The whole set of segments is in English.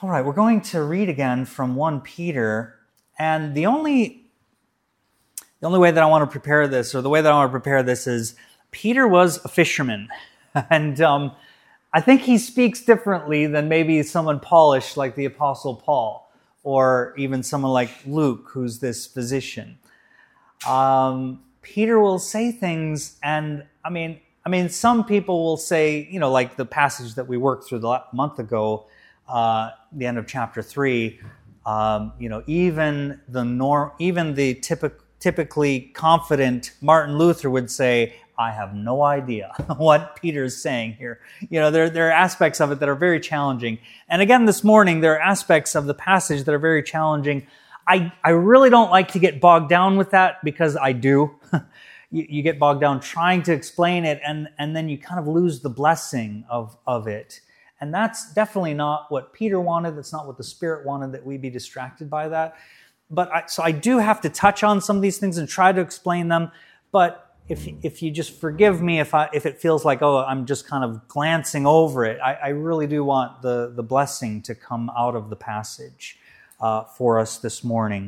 All right, we're going to read again from 1 Peter, and the only way that I want to prepare this, or the way that I want to prepare this is Peter was a fisherman, and I think he speaks differently than maybe someone polished like the Apostle Paul, or even someone like Luke, who's this physician. Peter will say things, and I mean, some people will say, like the passage that we worked through the month ago, the end of chapter 3, even the typically confident Martin Luther would say, I have no idea what Peter's saying here. There are aspects of it that are very challenging. And again, this morning, there are aspects of the passage that are very challenging. I really don't like to get bogged down with that, because I do. You get bogged down trying to explain it, and then you kind of lose the blessing of it. And that's definitely not what Peter wanted. That's not what the Spirit wanted, that we be distracted by that. So I do have to touch on some of these things and try to explain them. But if you just forgive me if it feels like, I'm just kind of glancing over it, I really do want the blessing to come out of the passage for us this morning.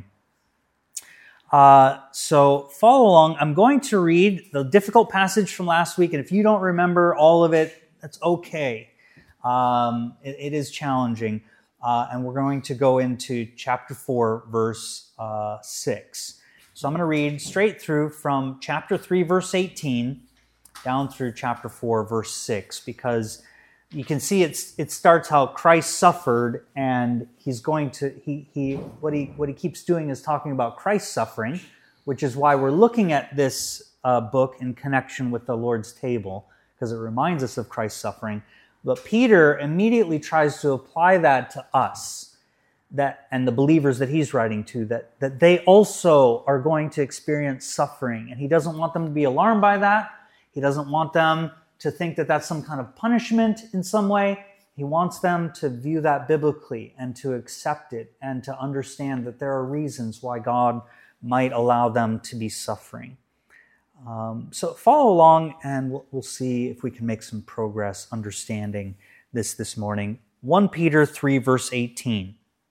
So follow along. I'm going to read the difficult passage from last week, and if you don't remember all of it, that's okay. It is challenging, and we're going to go into chapter 4, verse 6. So I'm going to read straight through from chapter 3, verse 18, down through chapter 4, verse 6, because you can see it starts how Christ suffered, and he's going to what he keeps doing is talking about Christ's suffering, which is why we're looking at this book in connection with the Lord's table, because it reminds us of Christ's suffering. But Peter immediately tries to apply that to us, and the believers that he's writing to, that they also are going to experience suffering. And he doesn't want them to be alarmed by that. He doesn't want them to think that that's some kind of punishment in some way. He wants them to view that biblically and to accept it and to understand that there are reasons why God might allow them to be suffering. So follow along, and we'll see if we can make some progress understanding this morning. 1 Peter 3, verse 18.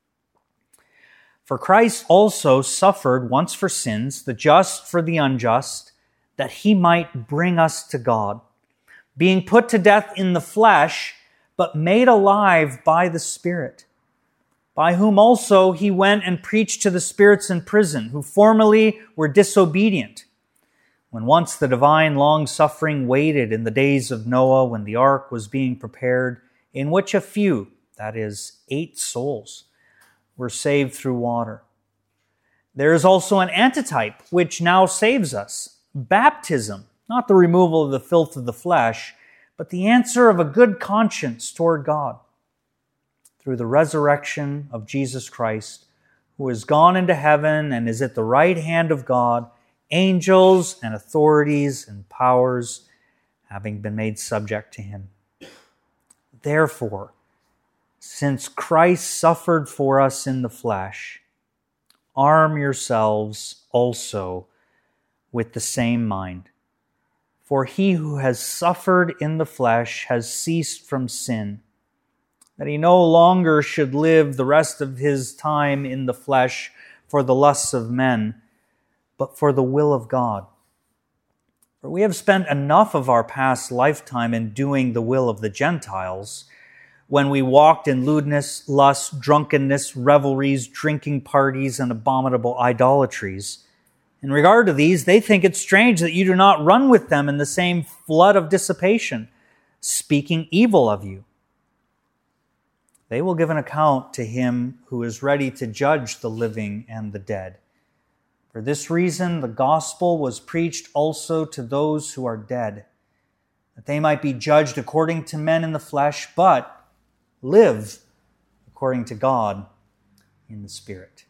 For Christ also suffered once for sins, the just for the unjust, that he might bring us to God, being put to death in the flesh, but made alive by the Spirit, by whom also he went and preached to the spirits in prison, who formerly were disobedient, when once the divine long-suffering waited in the days of Noah, when the ark was being prepared, in which a few, that is, 8 souls, were saved through water. There is also an antitype which now saves us, baptism, not the removal of the filth of the flesh, but the answer of a good conscience toward God, through the resurrection of Jesus Christ, who has gone into heaven and is at the right hand of God, angels and authorities and powers having been made subject to him. Therefore, since Christ suffered for us in the flesh, arm yourselves also with the same mind. For he who has suffered in the flesh has ceased from sin, that he no longer should live the rest of his time in the flesh for the lusts of men, but for the will of God. For we have spent enough of our past lifetime in doing the will of the Gentiles, when we walked in lewdness, lust, drunkenness, revelries, drinking parties, and abominable idolatries. In regard to these, they think it strange that you do not run with them in the same flood of dissipation, speaking evil of you. They will give an account to him who is ready to judge the living and the dead. For this reason, the gospel was preached also to those who are dead, that they might be judged according to men in the flesh, but live according to God in the Spirit.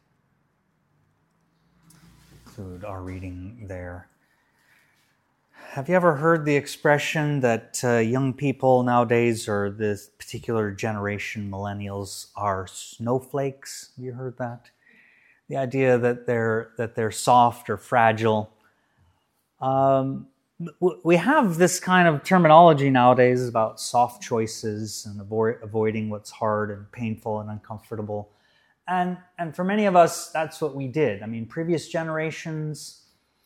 Conclude our reading there. Have you ever heard the expression that young people nowadays, or this particular generation, millennials, are snowflakes? Have you heard that? The idea that they're soft or fragile. we have this kind of terminology nowadays about soft choices and avoiding what's hard and painful and uncomfortable. And for many of us, that's what we did. I mean, previous generations,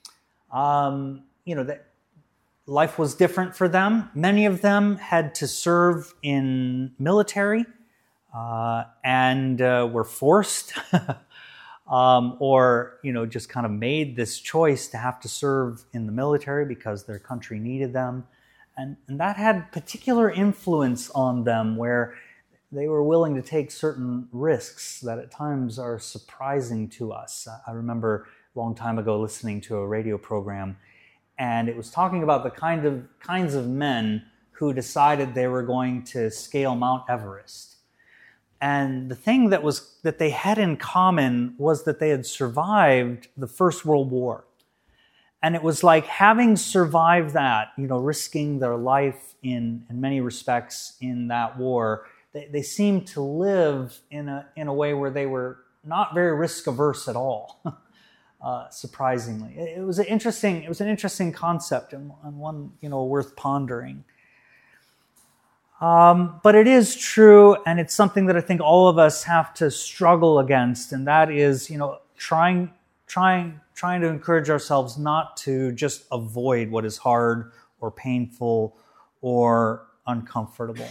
that life was different for them. Many of them had to serve in military and were forced or just kind of made this choice to have to serve in the military because their country needed them. And that had particular influence on them where they were willing to take certain risks that at times are surprising to us. I remember a long time ago listening to a radio program, and it was talking about the kinds of men who decided they were going to scale Mount Everest. And the thing that they had in common was that they had survived the First World War. And it was like having survived that, risking their life in many respects in that war, they seemed to live in a way where they were not very risk averse at all. Surprisingly, it was an interesting concept and one worth pondering. But it is true, and it's something that I think all of us have to struggle against, and that is, trying to encourage ourselves not to just avoid what is hard or painful or uncomfortable.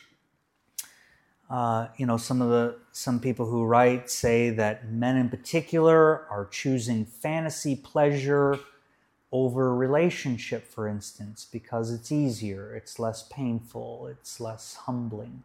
Some people who write say that men in particular are choosing fantasy pleasure over relationship, for instance, because it's easier, it's less painful, it's less humbling.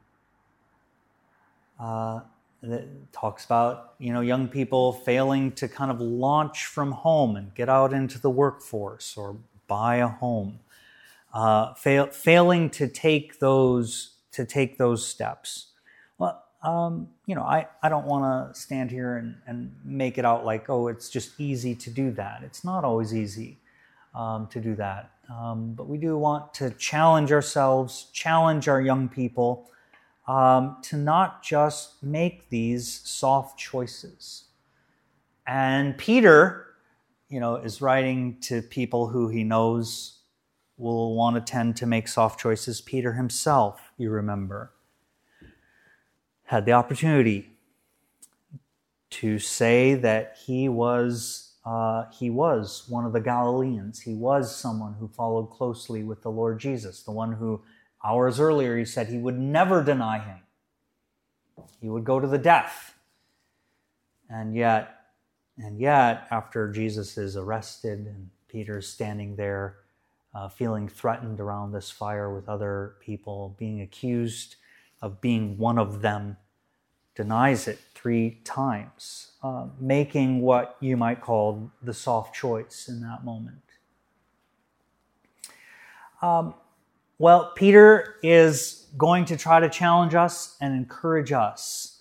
It talks about, young people failing to kind of launch from home and get out into the workforce or buy a home, failing to take those steps. Well, I don't want to stand here and make it out like, oh, it's just easy to do that. It's not always easy to do that. But we do want to challenge ourselves, challenge our young people to not just make these soft choices. And Peter, is writing to people who he knows will want to tend to make soft choices. Peter himself, you remember, had the opportunity to say that he was one of the Galileans. He was someone who followed closely with the Lord Jesus, the one who hours earlier he said he would never deny him. He would go to the death. And yet, after Jesus is arrested and Peter's standing there feeling threatened around this fire with other people, being accused of being one of them, denies it 3 times, making what you might call the soft choice in that moment. Well, Peter is going to try to challenge us and encourage us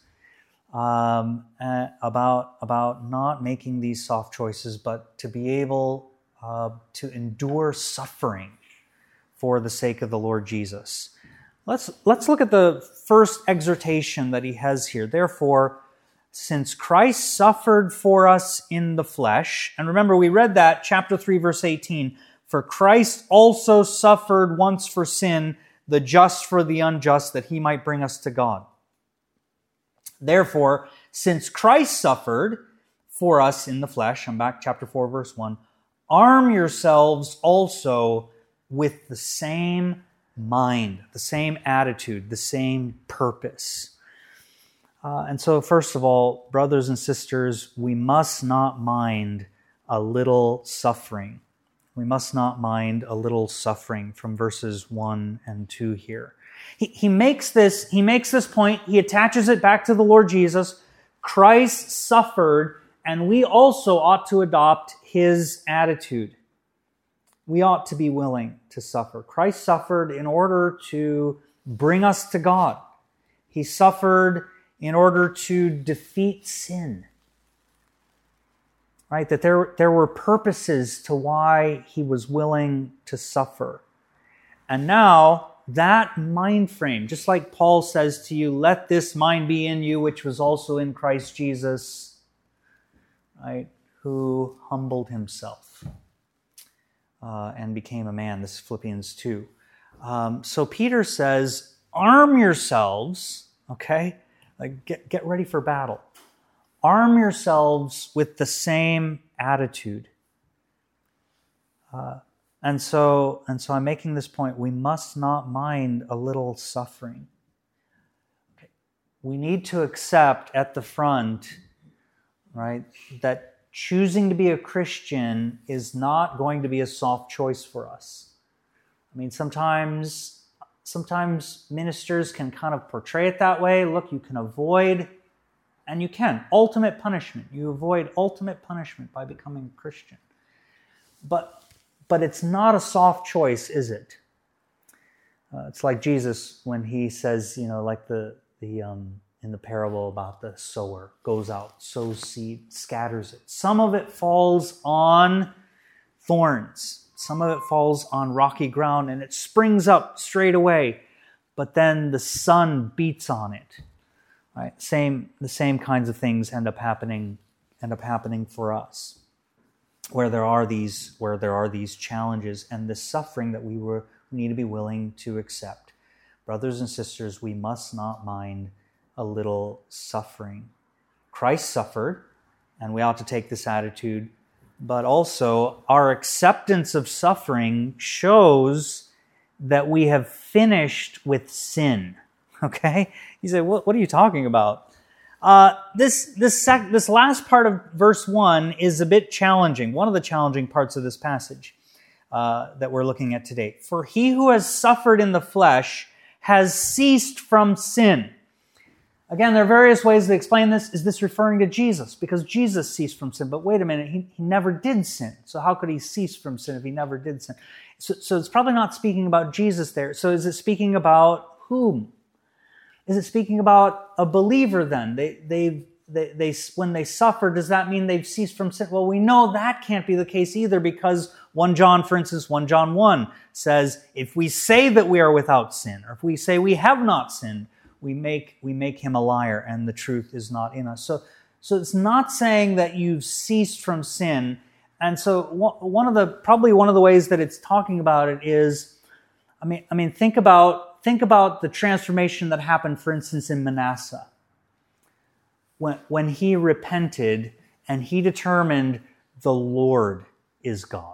about not making these soft choices, but to be able to endure suffering for the sake of the Lord Jesus. Let's look at the first exhortation that he has here. Therefore, since Christ suffered for us in the flesh, and remember we read that, chapter 3, verse 18, for Christ also suffered once for sin, the just for the unjust, that he might bring us to God. Therefore, since Christ suffered for us in the flesh, I'm back chapter 4, verse 1, arm yourselves also with the same mind, the same attitude, the same purpose. And so, first of all, brothers and sisters, we must not mind a little suffering. We must not mind a little suffering from verses 1 and 2 here. He makes this point, he attaches it back to the Lord Jesus. Christ suffered, and we also ought to adopt his attitude. We ought to be willing to suffer. Christ suffered in order to bring us to God. He suffered in order to defeat sin. Right? That there were purposes to why he was willing to suffer. And now, that mind frame, just like Paul says to you, let this mind be in you, which was also in Christ Jesus, right? Who humbled himself. and became a man. This is Philippians 2. So Peter says, arm yourselves, okay? Like get ready for battle. Arm yourselves with the same attitude. And so I'm making this point. We must not mind a little suffering. Okay. We need to accept at the front, right, that choosing to be a Christian is not going to be a soft choice for us. I mean, sometimes ministers can kind of portray it that way. Look, you can avoid, and you can, ultimate punishment. You avoid ultimate punishment by becoming a Christian. But it's not a soft choice, is it? It's like Jesus when he says, like in the parable about the sower goes out, sows seed, scatters it. Some of it falls on thorns. Some of it falls on rocky ground, and it springs up straight away. But then the sun beats on it. Right? The same kinds of things end up happening for us, where there are these challenges and the suffering that we need to be willing to accept. Brothers and sisters, we must not mind a little suffering. Christ suffered, and we ought to take this attitude, but also our acceptance of suffering shows that we have finished with sin. Okay? You say, what are you talking about? This last part of verse 1 is a bit challenging. One of the challenging parts of this passage that we're looking at today. For he who has suffered in the flesh has ceased from sin. Again, there are various ways to explain this. Is this referring to Jesus? Because Jesus ceased from sin. But wait a minute, he never did sin. So how could he cease from sin if he never did sin? So it's probably not speaking about Jesus there. So is it speaking about whom? Is it speaking about a believer then? They when they suffer, does that mean they've ceased from sin? Well, we know that can't be the case either, because 1 John 1 says, if we say that we are without sin, or if we say we have not sinned, we make him a liar, and the truth is not in us. So it's not saying that you've ceased from sin. And so one of the ways that it's talking about it is, I mean, think about the transformation that happened, for instance, in Manasseh. When he repented and he determined the Lord is God.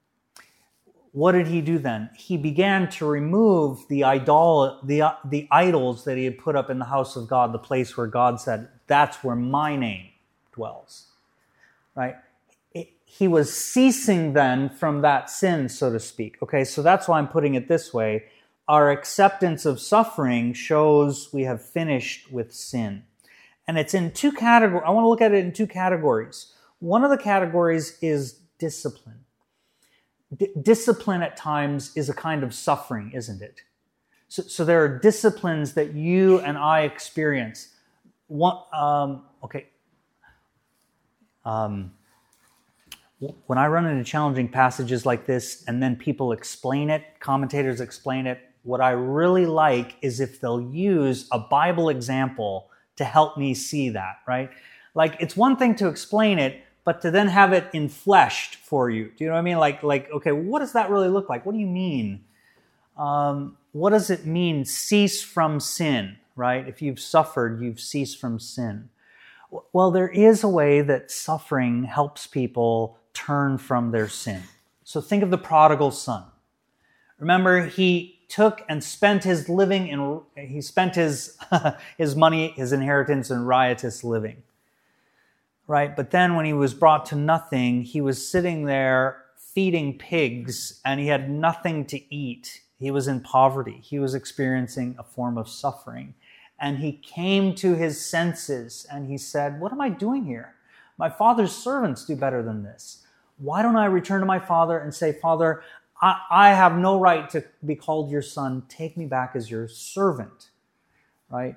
What did he do then? He began to remove the idols that he had put up in the house of God, the place where God said, that's where my name dwells. Right? He was ceasing then from that sin, so to speak. Okay, so that's why I'm putting it this way. Our acceptance of suffering shows we have finished with sin. And it's in two categories. I want to look at it in two categories. One of the categories is discipline. Discipline at times is a kind of suffering, isn't it? So there are disciplines that you and I experience. When I run into challenging passages like this, and then people explain it, commentators explain it, what I really like is if they'll use a Bible example to help me see that, right? Like, it's one thing to explain it, but to then have it enfleshed for you. Do you know what I mean? Like, okay, what does that really look like? What do you mean? What does it mean, cease from sin, right? If you've suffered, you've ceased from sin. Well, there is a way that suffering helps people turn from their sin. So think of the prodigal son. Remember, he took and spent his living and he spent his money, his inheritance in riotous living. Right? But then when he was brought to nothing, he was sitting there feeding pigs and he had nothing to eat. He was in poverty. He was experiencing a form of suffering. And he came to his senses and he said, what am I doing here? My father's servants do better than this. Why don't I return to my father and say, Father, I have no right to be called your son. Take me back as your servant, right?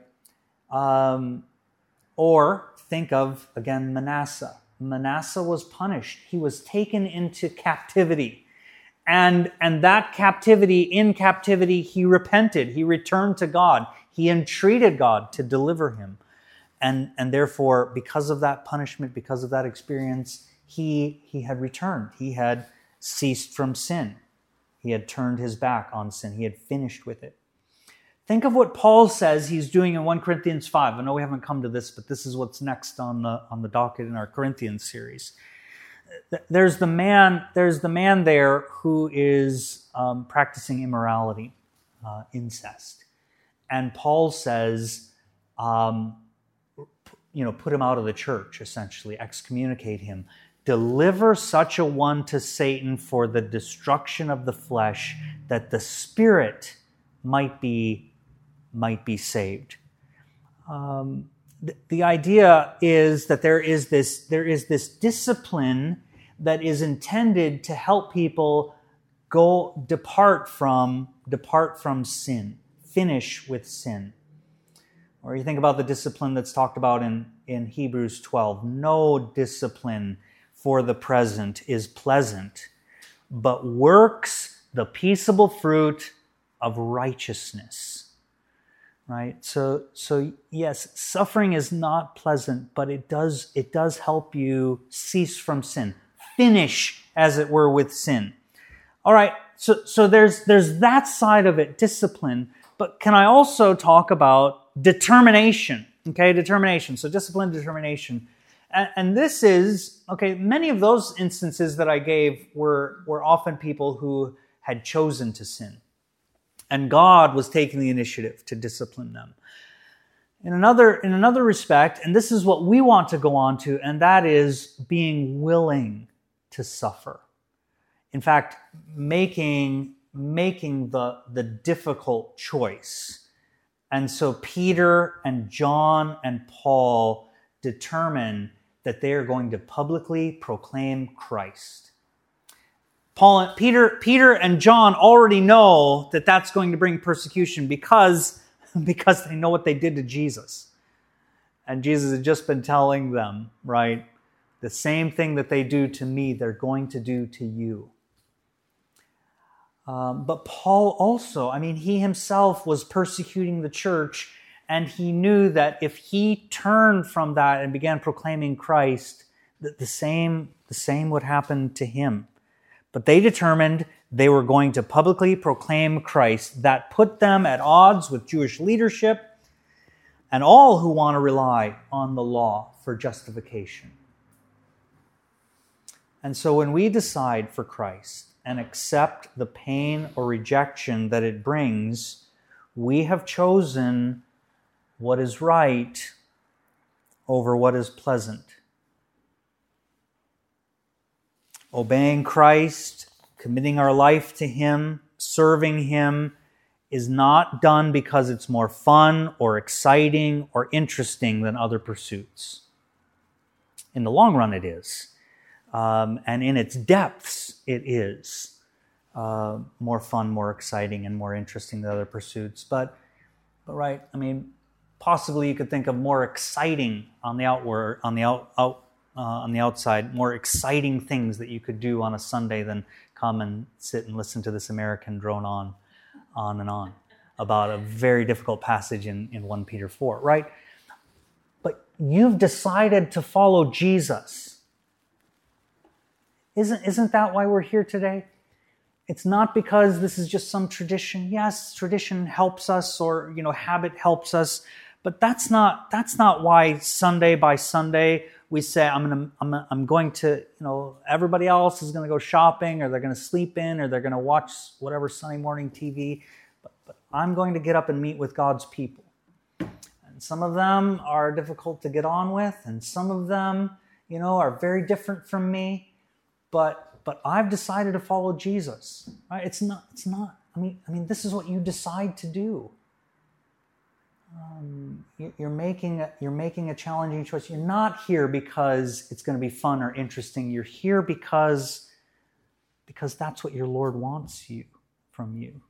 Or think of, again, Manasseh. Manasseh was punished. He was taken into captivity. And that captivity, in captivity, he repented. He returned to God. He entreated God to deliver him. And therefore, because of that punishment, because of that experience, he had returned. He had ceased from sin. He had turned his back on sin. He had finished with it. Think of what Paul says he's doing in 1 Corinthians 5. I know we haven't come to this, but this is what's next on the docket in our Corinthians series. There's the man there who is practicing immorality, incest. And Paul says, put him out of the church, essentially, excommunicate him. Deliver such a one to Satan for the destruction of the flesh, that the spirit might be saved. The idea is that there is this discipline that is intended to help people depart from sin, finish with sin. Or you think about the discipline that's talked about in Hebrews 12. No discipline for the present is pleasant, but works the peaceable fruit of righteousness. Right? So yes, suffering is not pleasant, but it does help you cease from sin. Finish, as it were, with sin. All right, so there's that side of it, discipline. But can I also talk about determination? Okay, determination. So discipline, determination. And this is, okay, many of those instances that I gave were often people who had chosen to sin. And God was taking the initiative to discipline them. In another respect, and this is what we want to go on to, and that is being willing to suffer. In fact, making the difficult choice. And so Peter and John and Paul determine that they are going to publicly proclaim Christ. Peter and John already know that that's going to bring persecution because they know what they did to Jesus. And Jesus had just been telling them, right, the same thing that they do to me, they're going to do to you. But Paul also, he himself was persecuting the church, and he knew that if he turned from that and began proclaiming Christ, that the same would happen to him. But they determined they were going to publicly proclaim Christ. That put them at odds with Jewish leadership and all who want to rely on the law for justification. And so when we decide for Christ and accept the pain or rejection that it brings, we have chosen what is right over what is pleasant. Obeying Christ, committing our life to Him, serving Him, is not done because it's more fun or exciting or interesting than other pursuits. In the long run, it is. And in its depths, it is more fun, more exciting, and more interesting than other pursuits. But right, possibly you could think of more exciting on the outside, more exciting things that you could do on a Sunday than come and sit and listen to this American drone on and on about a very difficult passage in 1 Peter 4, right? But you've decided to follow Jesus. Isn't that why we're here today? It's not because this is just some tradition. Yes, tradition helps us, or habit helps us, but that's not why Sunday by Sunday we say I'm going to, everybody else is going to go shopping, or they're going to sleep in, or they're going to watch whatever Sunday morning TV, but I'm going to get up and meet with God's people. And some of them are difficult to get on with, and some of them, are very different from me, but I've decided to follow Jesus. Right? It's not. This is what you decide to do. You're making a challenging choice. You're not here because it's going to be fun or interesting. You're here because that's what your Lord wants from you.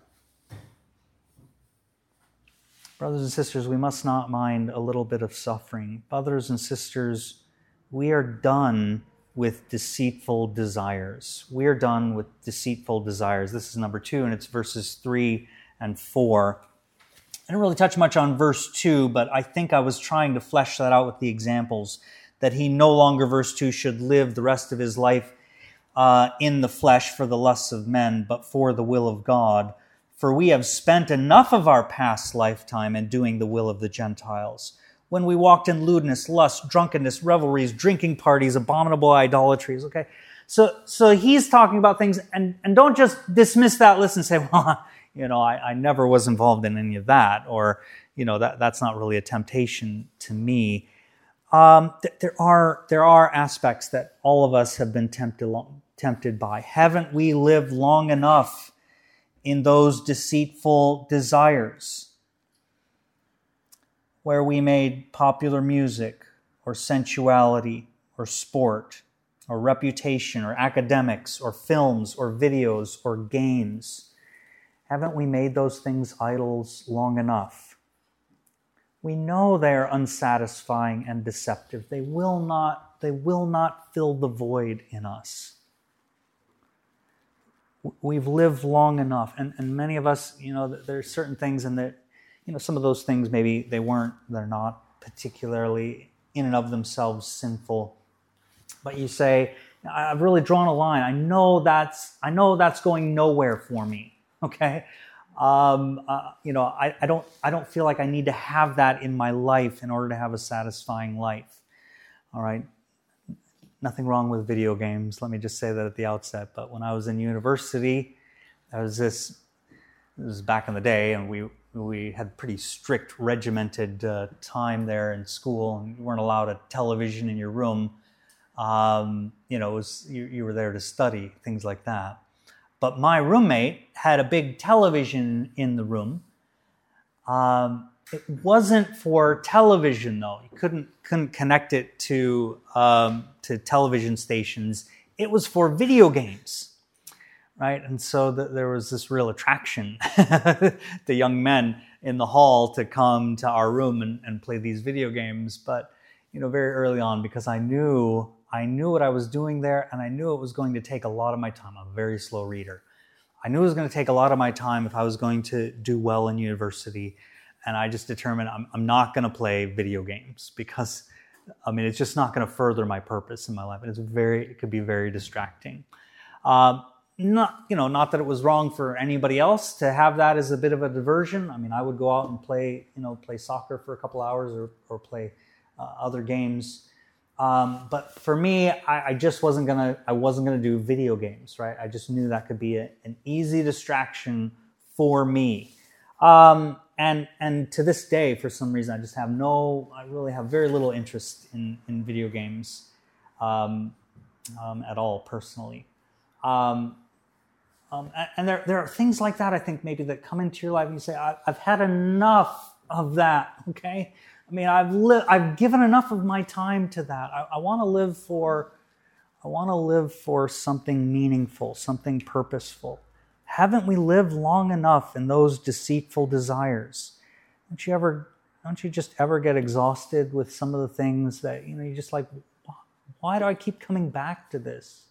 Brothers and sisters, we must not mind a little bit of suffering. Brothers and sisters, we are done with deceitful desires. We are done with deceitful desires. This is number 2, and it's verses 3 and 4. I didn't really touch much on verse 2, but I think I was trying to flesh that out with the examples, that he no longer, verse 2, should live the rest of his life in the flesh for the lusts of men, but for the will of God. For we have spent enough of our past lifetime in doing the will of the Gentiles, when we walked in lewdness, lust, drunkenness, revelries, drinking parties, abominable idolatries. Okay, so he's talking about things, and don't just dismiss that list and say, well, I never was involved in any of that, or that's not really a temptation to me. There are aspects that all of us have been tempted by. Haven't we lived long enough in those deceitful desires, where we made popular music or sensuality or sport or reputation or academics or films or videos or games? Haven't we made those things idols long enough? We know they are unsatisfying and deceptive. They will not fill the void in us. We've lived long enough, and many of us, there's certain things in that, some of those things maybe they're not particularly in and of themselves sinful. But you say, I've really drawn a line. I know that's going nowhere for me. Okay, I don't feel like I need to have that in my life in order to have a satisfying life. All right, nothing wrong with video games. Let me just say that at the outset. But when I was in university, this was back in the day, and we had pretty strict regimented time there in school, and you weren't allowed a television in your room. You were there to study, things like that. But my roommate had a big television in the room. It wasn't for television, though. You couldn't connect it to television stations. It was for video games, right? And so there was this real attraction to young men in the hall to come to our room and play these video games. But very early on, because I knew what I was doing there, and I knew it was going to take a lot of my time. I'm a very slow reader. I knew it was going to take a lot of my time if I was going to do well in university, and I just determined I'm not going to play video games, because it's just not going to further my purpose in my life, and it could be very distracting. Not that it was wrong for anybody else to have that as a bit of a diversion. I would go out and play soccer for a couple hours or play other games. But for me, I just wasn't gonna do video games, right? I just knew that could be an easy distraction for me. And to this day, for some reason, I really have very little interest in video games at all, personally. And there are things like that, I think, maybe that come into your life and you say, I've had enough of that, okay? I've given enough of my time to that. I want to live for something meaningful, something purposeful. Haven't we lived long enough in those deceitful desires? Don't you just ever get exhausted with some of the things that you're just like, why do I keep coming back to this?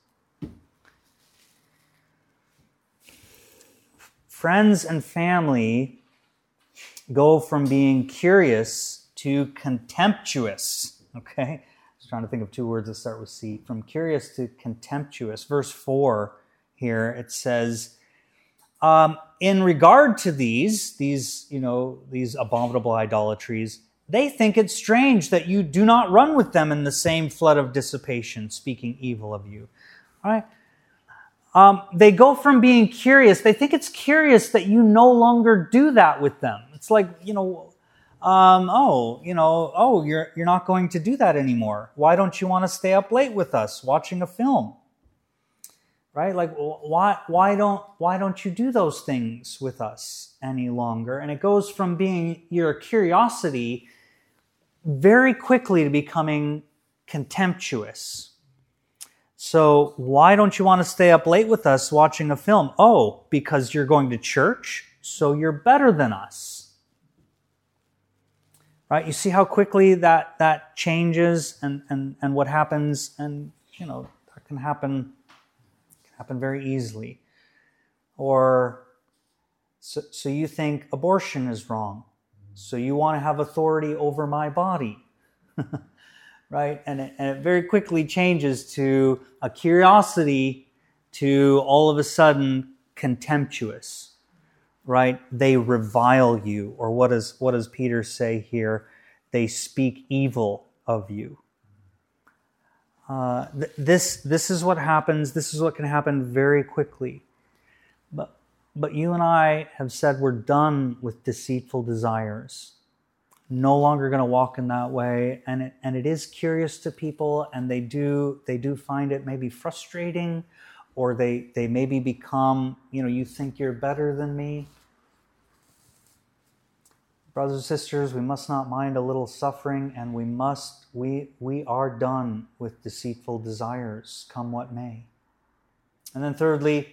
Friends and family go from being curious to contemptuous, okay? I was trying to think of two words that start with C. From curious to contemptuous. Verse 4 here, it says, in regard to these abominable idolatries, they think it strange that you do not run with them in the same flood of dissipation, speaking evil of you. All right? They go from being curious. They think it's curious that you no longer do that with them. It's like, you're not going to do that anymore. Why don't you want to stay up late with us watching a film? Right? Like, why don't you do those things with us any longer? And it goes from being your curiosity very quickly to becoming contemptuous. So why don't you want to stay up late with us watching a film? Oh, because you're going to church, so you're better than us. Right? You see how quickly that changes and what happens, and that can happen very easily. Or so you think abortion is wrong, so you want to have authority over my body. Right? And it very quickly changes to a curiosity to all of a sudden contemptuous, right? They revile you, or what does Peter say here? They speak evil of you. This is what happens. This is what can happen very quickly. But you and I have said we're done with deceitful desires. No longer going to walk in that way, and it is curious to people, and they do find it maybe frustrating, or they maybe become, you think you're better than me. Brothers and sisters, we must not mind a little suffering, and we are done with deceitful desires, come what may. And then thirdly,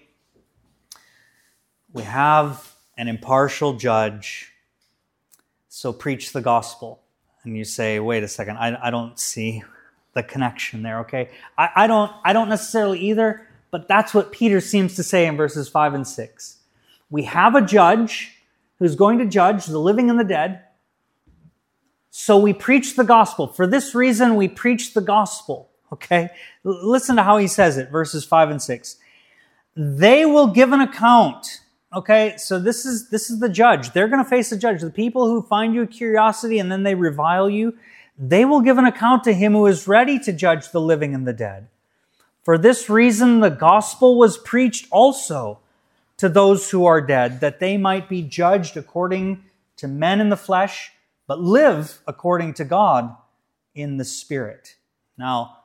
we have an impartial judge. So preach the gospel. And you say, wait a second, I don't see the connection there, okay? I don't necessarily either, but that's what Peter seems to say in verses 5 and 6. We have a judge who's going to judge the living and the dead. So we preach the gospel. For this reason, we preach the gospel, okay? Listen to how he says it, verses 5 and 6. They will give an account. Okay, so this is the judge. They're going to face a judge. The people who find you a curiosity and then they revile you, they will give an account to him who is ready to judge the living and the dead. For this reason, the gospel was preached also to those who are dead, that they might be judged according to men in the flesh, but live according to God in the Spirit. Now,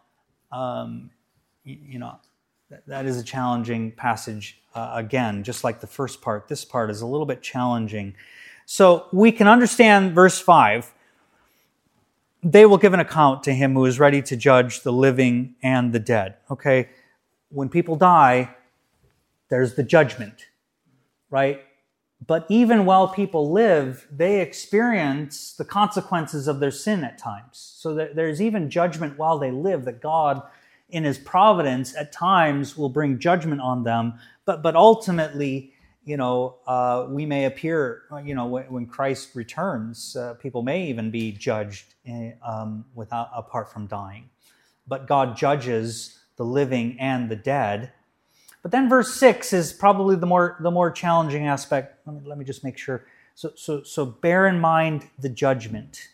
that is a challenging passage. Again, just like the first part, this part is a little bit challenging. So we can understand verse 5. They will give an account to him who is ready to judge the living and the dead. Okay, when people die, there's the judgment, right? But even while people live, they experience the consequences of their sin at times. So there's even judgment while they live, that God, in his providence, at times will bring judgment on them. But ultimately, we may appear, when Christ returns, people may even be judged apart from dying. But God judges the living and the dead. But then verse 6 is probably the more challenging aspect. Let me just make sure. So bear in mind the judgment.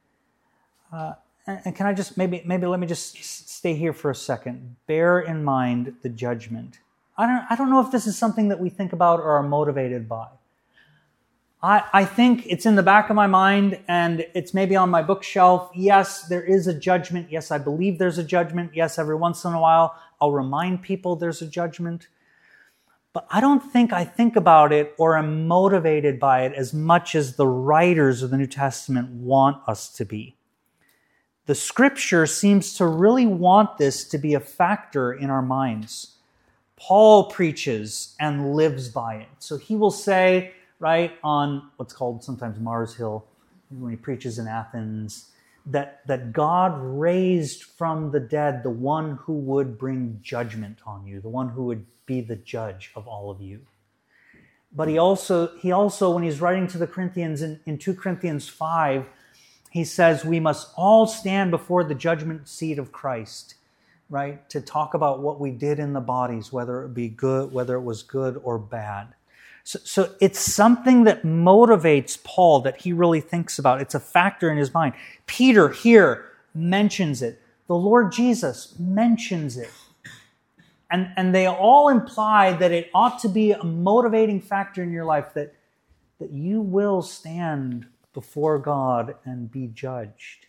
And can I just maybe let me just stay here for a second. Bear in mind the judgment. I don't know if this is something that we think about or are motivated by. I think it's in the back of my mind, and it's maybe on my bookshelf. Yes, there is a judgment. Yes, I believe there's a judgment. Yes, every once in a while I'll remind people there's a judgment. But I don't think I think about it or am motivated by it as much as the writers of the New Testament want us to be. The Scripture seems to really want this to be a factor in our minds. Paul preaches and lives by it. So he will say, right, on what's called sometimes Mars Hill, when he preaches in Athens, that God raised from the dead the one who would bring judgment on you, the one who would be the judge of all of you. But he also, when he's writing to the Corinthians in 2 Corinthians 5, he says we must all stand before the judgment seat of Christ, right? To talk about what we did in the bodies, whether it was good or bad. So it's something that motivates Paul, that he really thinks about. It's a factor in his mind. Peter here mentions it. The Lord Jesus mentions it. And they all imply that it ought to be a motivating factor in your life, that you will stand before God and be judged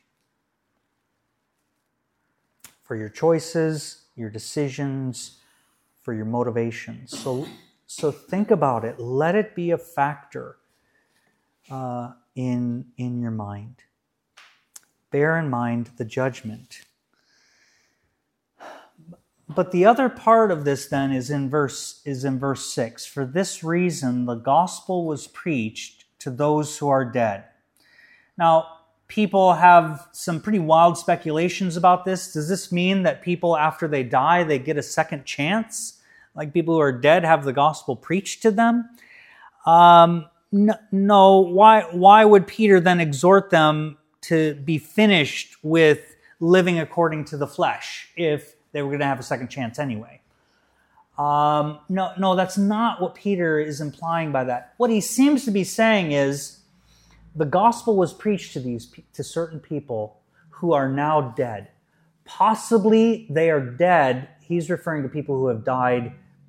for your choices, your decisions, for your motivations. So think about it. Let it be a factor in your mind. Bear in mind the judgment. But the other part of this then is in verse 6. For this reason, the gospel was preached to those who are dead. Now, people have some pretty wild speculations about this. Does this mean that people, after they die, they get a second chance? Like people who are dead have the gospel preached to them? No. Why would Peter then exhort them to be finished with living according to the flesh if they were going to have a second chance anyway? No, that's not what Peter is implying by that. What he seems to be saying is the gospel was preached to certain people who are now dead. Possibly they are dead. He's referring to people who have died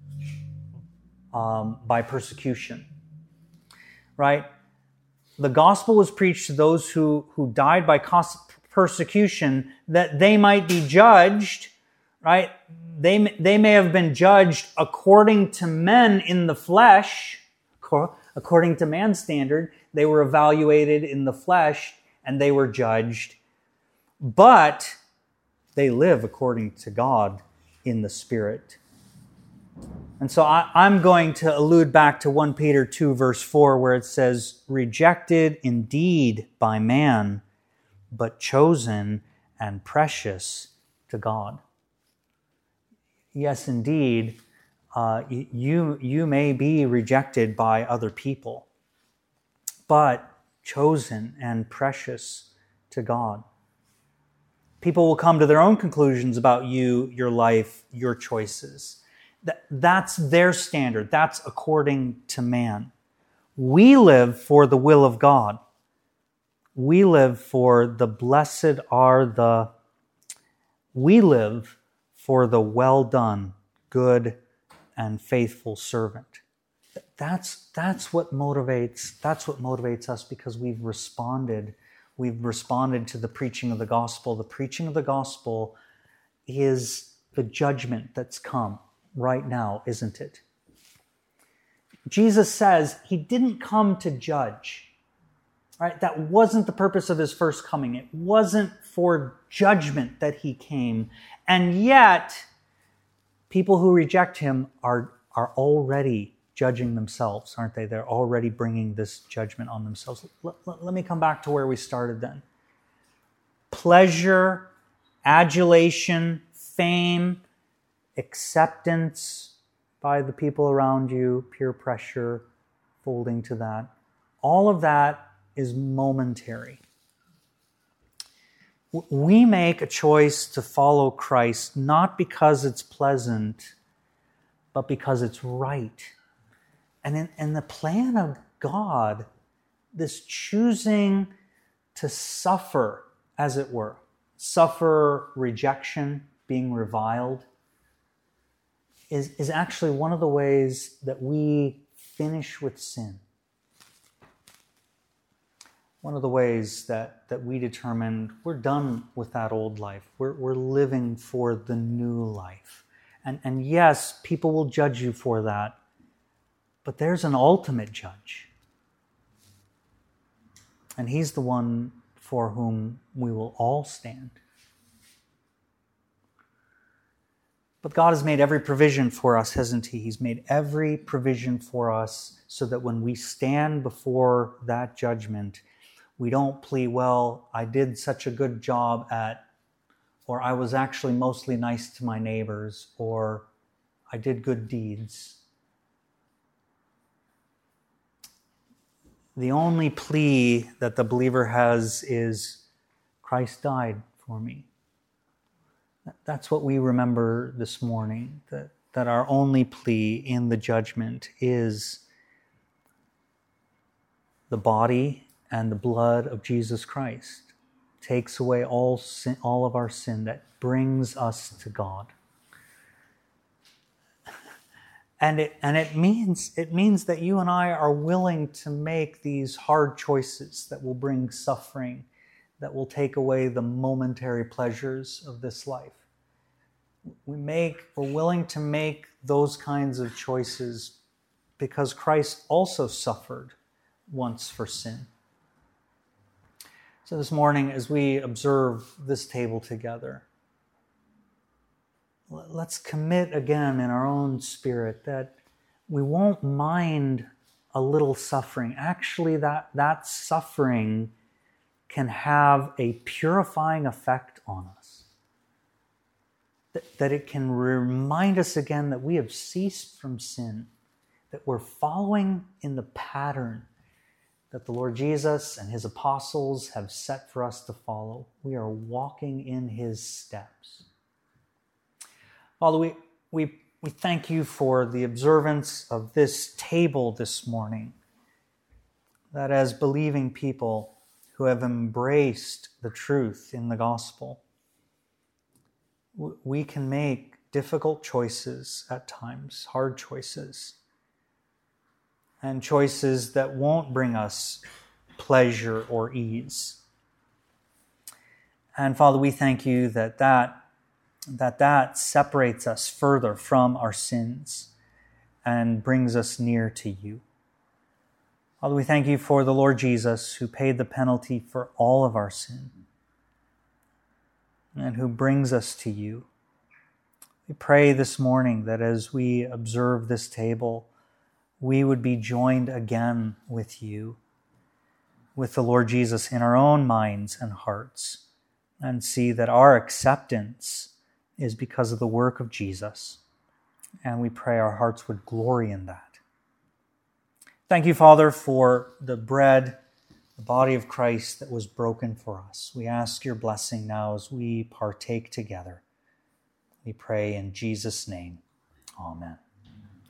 by persecution, right? The gospel was preached to those who died by persecution, that they might be judged, right? They may have been judged according to men in the flesh, according to man's standard. They were evaluated in the flesh and they were judged. But they live according to God in the Spirit. And so I'm going to allude back to 1 Peter 2 verse 4 where it says, rejected indeed by man, but chosen and precious to God. Yes, indeed, you may be rejected by other people, but chosen and precious to God. People will come to their own conclusions about you, your life, your choices. That's their standard. That's according to man. We live for the will of God. We live for the blessed are the... We live for the well done, good and faithful servant. That's what motivates us, because we've responded to the preaching of the gospel. The preaching of the gospel is the judgment that's come right now, isn't it? Jesus says he didn't come to judge. Right? That wasn't the purpose of his first coming. It wasn't for judgment that he came. And yet, people who reject him are already judging themselves, aren't they? They're already bringing this judgment on themselves. Let me come back to where we started then. Pleasure, adulation, fame, acceptance by the people around you, peer pressure, folding to that. All of that is momentary. We make a choice to follow Christ not because it's pleasant, but because it's right. And in the plan of God, this choosing to suffer, as it were, suffer rejection, being reviled, is actually one of the ways that we finish with sin. One of the ways that we determined we're done with that old life. We're living for the new life. And yes, people will judge you for that, but there's an ultimate judge. And he's the one for whom we will all stand. But God has made every provision for us, hasn't he? He's made every provision for us so that when we stand before that judgment, we don't plead, well, I did such a good job at, or I was actually mostly nice to my neighbors, or I did good deeds. The only plea that the believer has is, Christ died for me. That's what we remember this morning, that our only plea in the judgment is the body and the blood of Jesus Christ takes away all sin, all of our sin, that brings us to God. And it means that you and I are willing to make these hard choices that will bring suffering, that will take away the momentary pleasures of this life. We're willing to make those kinds of choices because Christ also suffered once for sin. So this morning, as we observe this table together, let's commit again in our own spirit that we won't mind a little suffering. Actually, that suffering can have a purifying effect on us. That it can remind us again that we have ceased from sin, that we're following in the pattern that the Lord Jesus and his apostles have set for us to follow. We are walking in his steps. Father, we We thank you for the observance of this table this morning, that as believing people who have embraced the truth in the gospel, we can make difficult choices at times, hard choices, and choices that won't bring us pleasure or ease. And Father, we thank you that separates us further from our sins and brings us near to you. Father, we thank you for the Lord Jesus, who paid the penalty for all of our sin and who brings us to you. We pray this morning that as we observe this table, we would be joined again with you, with the Lord Jesus in our own minds and hearts, and see that our acceptance is because of the work of Jesus. And we pray our hearts would glory in that. Thank you, Father, for the bread, the body of Christ that was broken for us. We ask your blessing now as we partake together. We pray in Jesus' name. Amen.